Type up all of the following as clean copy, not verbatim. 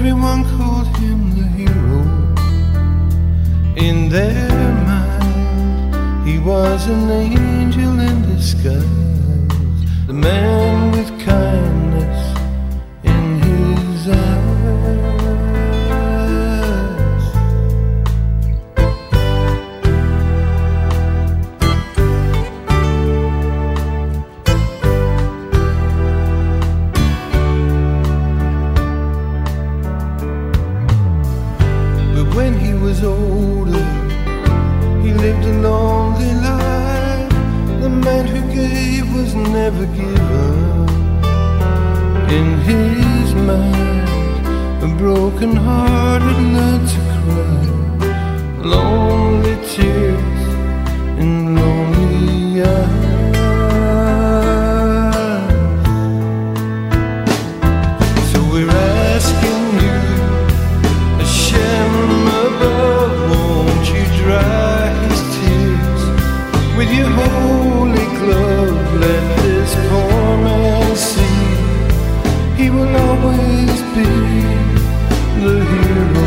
Everyone called him the hero. In their mind, he was an angel in disguise, the man with kindness in his eyes. But when he was older, he lived a lonely life. The man who gave was never given. In his mind, a broken heart had learned to cry. Lonely tears in lonely eyes. So we're asking you, Hashem above, won't you dry his tears with your holy glove? Let this poor man see he will always be the hero.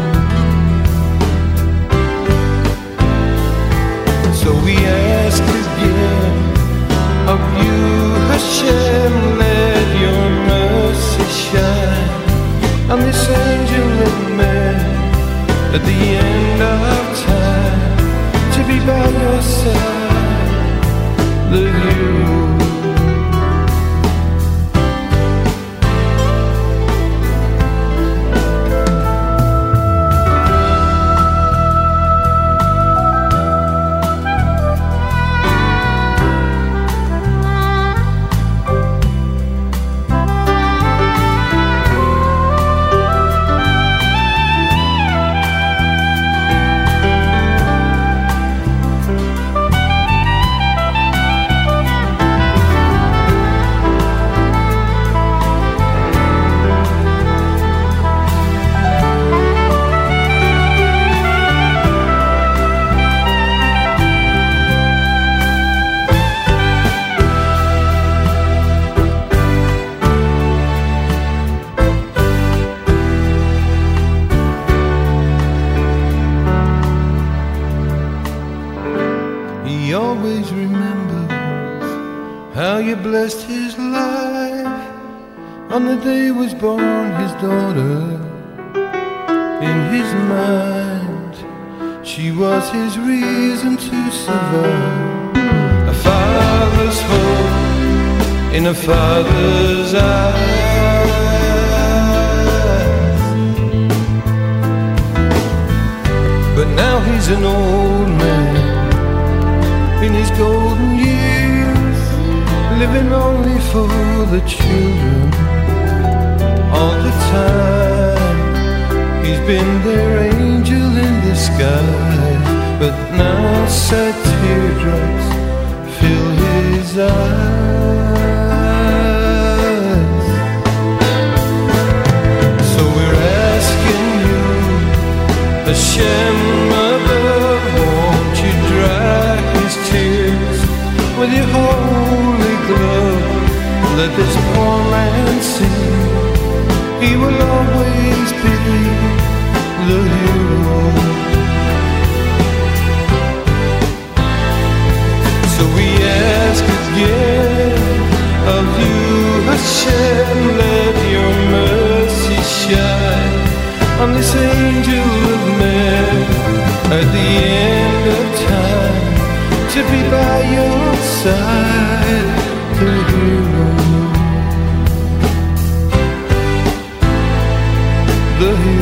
So we ask again of you, Hashem, let your mercy shine on this angel of man at the end of time, to be by your side, the hero. He always remembers how you blessed his life on the day was born his daughter. In his mind, she was his reason to survive. A father's hope in a father's eyes. But now he's an old man in his golden years, living only for the children. All the time he's been their angel in disguise, but now sad teardrops fill his eyes. So we're asking you, Hashem above, won't you dry his tears with your holy glove? Let this poor man see he will always be the hero. So we ask again of you, Hashem, let your mercy shine on this angel of man at the end of time, to be by your side, the hero, the hero.